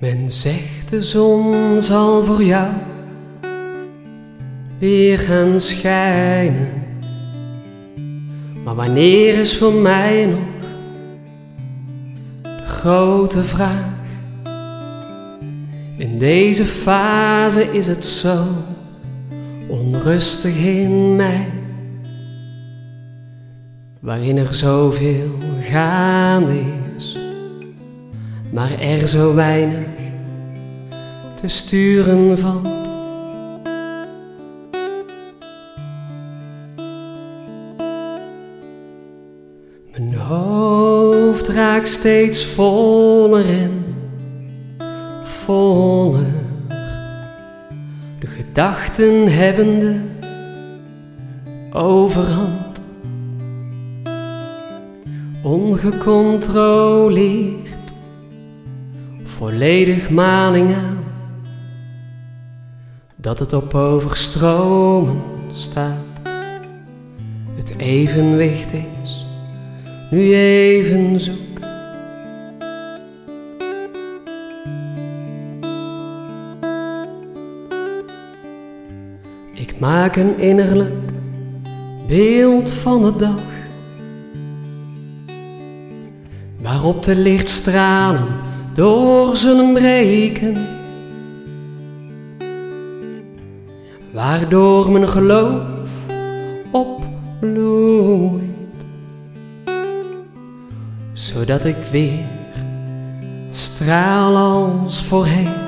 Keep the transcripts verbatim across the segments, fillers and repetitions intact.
Men zegt de zon zal voor jou weer gaan schijnen, maar wanneer is voor mij nog de grote vraag. In deze fase is het zo onrustig in mij, waarin er zoveel gaande is, maar er zo weinig te sturen valt. Mijn hoofd raakt steeds voller en voller, de gedachten hebbende overhand, ongecontroleerd, volledig maling aan, dat het op overstromen staat. Het evenwicht is nu even zoek. Ik maak een innerlijk beeld van de dag, waarop de lichtstralen door zullen breken, waardoor mijn geloof opbloeit, zodat ik weer straal als voorheen.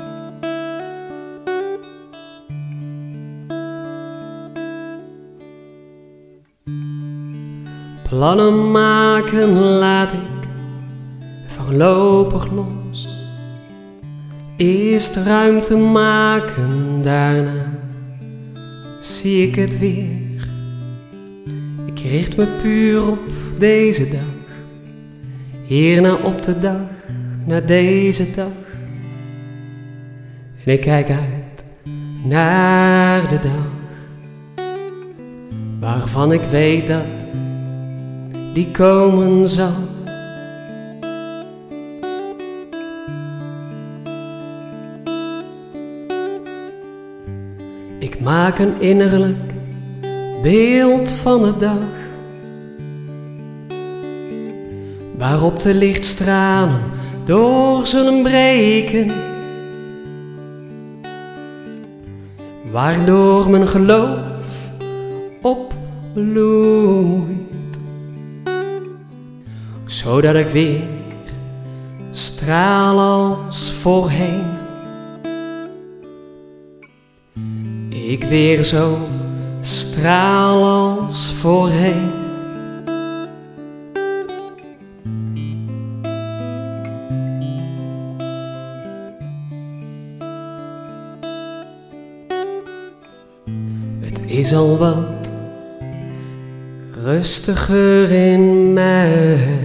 Plannen maken laat ik voorlopig los, eerst ruimte maken, daarna zie ik het weer. Ik richt me puur op deze dag, hierna op de dag, naar deze dag. En ik kijk uit naar de dag, waarvan ik weet dat die komen zal. Ik maak een innerlijk beeld van de dag, waarop de lichtstralen door zullen breken, waardoor mijn geloof opbloeit, zodat ik weer straal als voorheen. Ik weer zo straal als voorheen. Het is al wat rustiger in mij.